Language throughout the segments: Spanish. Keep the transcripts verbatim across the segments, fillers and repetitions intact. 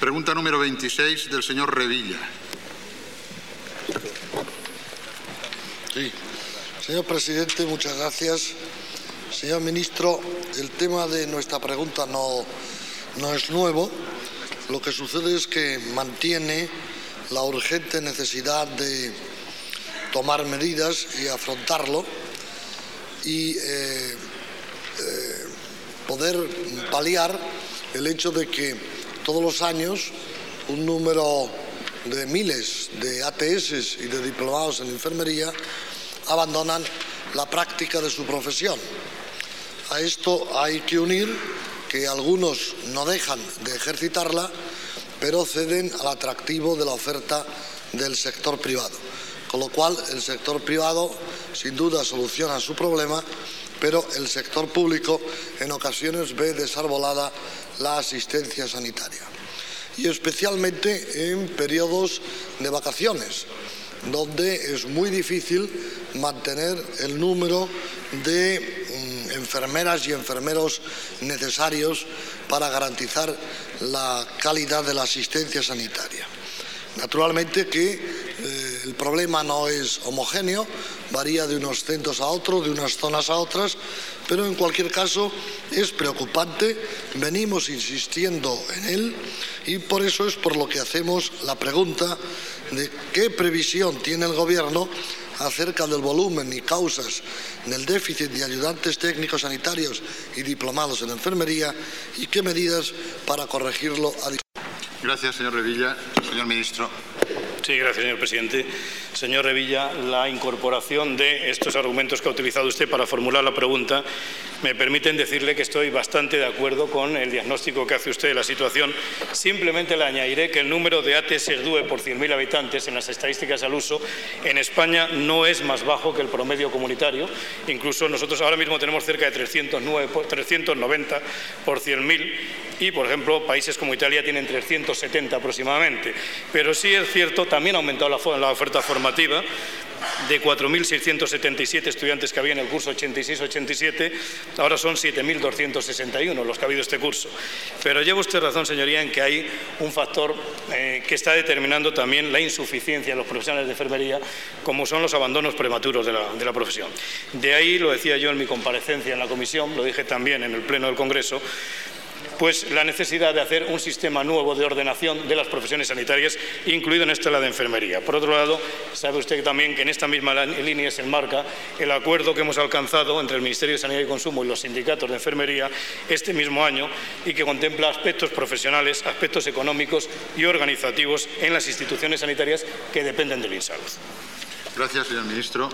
Pregunta número veintiséis del señor Revilla. Sí. Señor presidente, muchas gracias. Señor ministro, el tema de nuestra pregunta no, no es nuevo. Lo que sucede es que mantiene la urgente necesidad de tomar medidas y afrontarlo y eh, eh, poder paliar el hecho de que todos los años un número de miles de A T S y de diplomados en enfermería abandonan la práctica de su profesión. A esto hay que unir que algunos no dejan de ejercitarla, pero ceden al atractivo de la oferta del sector privado. Con lo cual, el sector privado sin duda soluciona su problema, pero el sector público en ocasiones ve desarbolada la asistencia sanitaria. Y especialmente en periodos de vacaciones, donde es muy difícil mantener el número de mm, enfermeras y enfermeros necesarios para garantizar la calidad de la asistencia sanitaria. Naturalmente que eh, el problema no es homogéneo, varía de unos centros a otros, de unas zonas a otras, pero en cualquier caso es preocupante, venimos insistiendo en él y por eso es por lo que hacemos la pregunta de qué previsión tiene el Gobierno acerca del volumen y causas del déficit de ayudantes técnicos sanitarios y diplomados en enfermería y qué medidas para corregirlo. Gracias, señor Revilla. Señor ministro. Sí, gracias, señor presidente. Señor Revilla, la incorporación de estos argumentos que ha utilizado usted para formular la pregunta me permiten decirle que estoy bastante de acuerdo con el diagnóstico que hace usted de la situación. Simplemente le añadiré que el número de A T S D U E por cien mil habitantes en las estadísticas al uso en España no es más bajo que el promedio comunitario. Incluso nosotros ahora mismo tenemos cerca de trescientos noventa por cien mil y, por ejemplo, países como Italia tienen trescientos setenta aproximadamente. Pero sí es cierto, también ha aumentado la, la oferta formativa. De cuatro mil seiscientos setenta y siete estudiantes que había en el curso ochenta y seis ochenta y siete, ahora son siete mil doscientos sesenta y uno los que ha habido este curso. Pero lleva usted razón, señoría, en que hay un factor eh, que está determinando también la insuficiencia de los profesionales de enfermería, como son los abandonos prematuros de la, de la profesión. De ahí, lo decía yo en mi comparecencia en la comisión, lo dije también en el Pleno del Congreso, pues la necesidad de hacer un sistema nuevo de ordenación de las profesiones sanitarias, incluido en esta la de enfermería. Por otro lado, sabe usted también que en esta misma línea se enmarca el acuerdo que hemos alcanzado entre el Ministerio de Sanidad y Consumo y los sindicatos de enfermería este mismo año y que contempla aspectos profesionales, aspectos económicos y organizativos en las instituciones sanitarias que dependen del INSALUD. Gracias, señor ministro.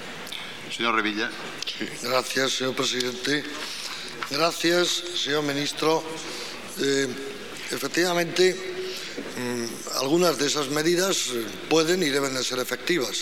Señor Revilla. Sí, gracias, señor presidente. Gracias, señor ministro. Eh, efectivamente, mmm, algunas de esas medidas pueden y deben de ser efectivas,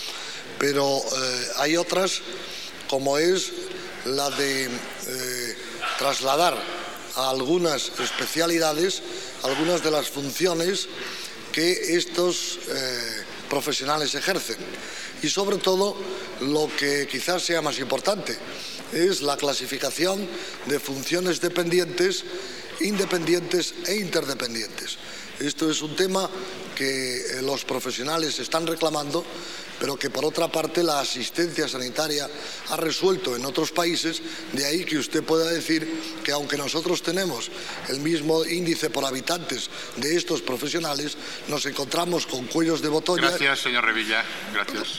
pero eh, hay otras, como es la de eh, trasladar a algunas especialidades algunas de las funciones que estos eh, profesionales ejercen. Y sobre todo, lo que quizás sea más importante, es la clasificación de funciones dependientes, independientes e interdependientes. Esto es un tema que los profesionales están reclamando, pero que por otra parte la asistencia sanitaria ha resuelto en otros países, de ahí que usted pueda decir que aunque nosotros tenemos el mismo índice por habitantes de estos profesionales, nos encontramos con cuellos de botella. Gracias, señor Revilla. Gracias.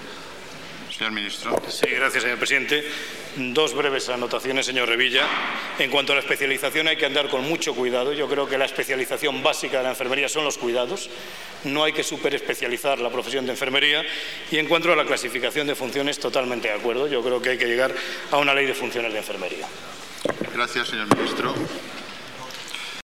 Señor ministro. Sí, gracias, señor presidente. Dos breves anotaciones, señor Revilla. En cuanto a la especialización, hay que andar con mucho cuidado. Yo creo que la especialización básica de la enfermería son los cuidados. No hay que superespecializar la profesión de enfermería. Y en cuanto a la clasificación de funciones, totalmente de acuerdo. Yo creo que hay que llegar a una ley de funciones de enfermería. Gracias, señor ministro.